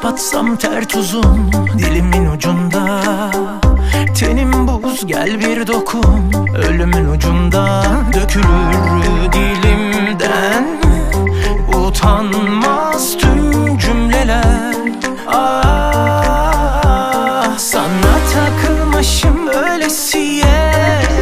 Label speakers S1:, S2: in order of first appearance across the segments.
S1: kapatsam ter tuzum dilimin ucunda. Tenim buz gel bir dokun, ölümün ucunda. Dökülür dilimden utanmaz tüm cümleler. Ah, sana takılmışım öylesiye.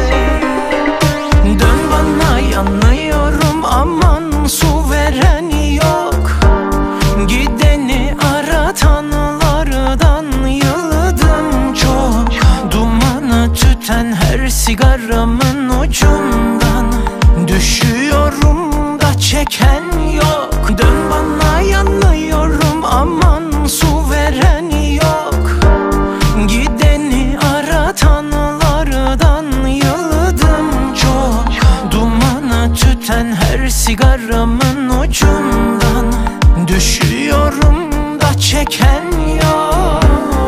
S1: Dön bana, yanıyorum, aman su veren yok. Gideni aratanlardan yıldım çok. Dumanı tüten her sigaramın ucundan düşüyorum da çeken yok. Dön bana, yanıyorum, aman su veren yok. Gideni aratanlardan yıldım çok. Dumanı tüten her sigaramın ucundan düşüyorum da çeken yok.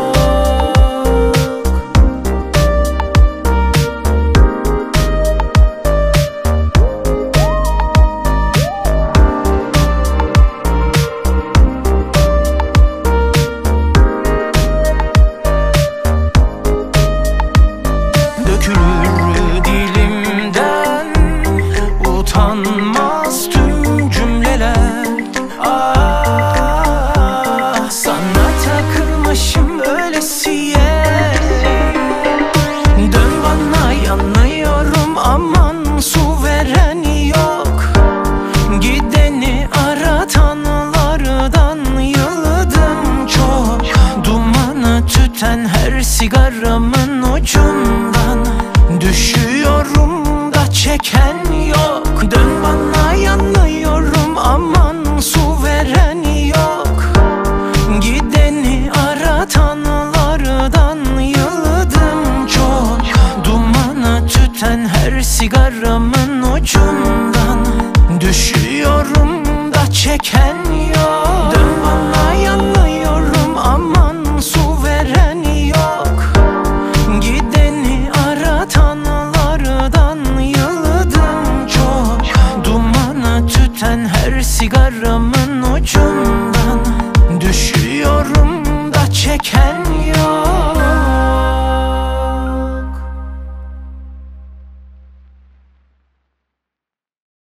S1: Dökülür dilimden utanmaz tüm cümleler. Ah, sana takılmışım öylesiye. Dön bana, yanıyorum, aman su veren yok. Gideni aratanlardan yıldım çok. Dumanı tüten her sigaramın ucundan düşüyorum da çeken yok. Dön bana, yanıyorum, aman su veren yok. Gideni aratanlardan yıldım çok. Dumanı tüten her sigaramın ucundan düşüyorum da çeken yok.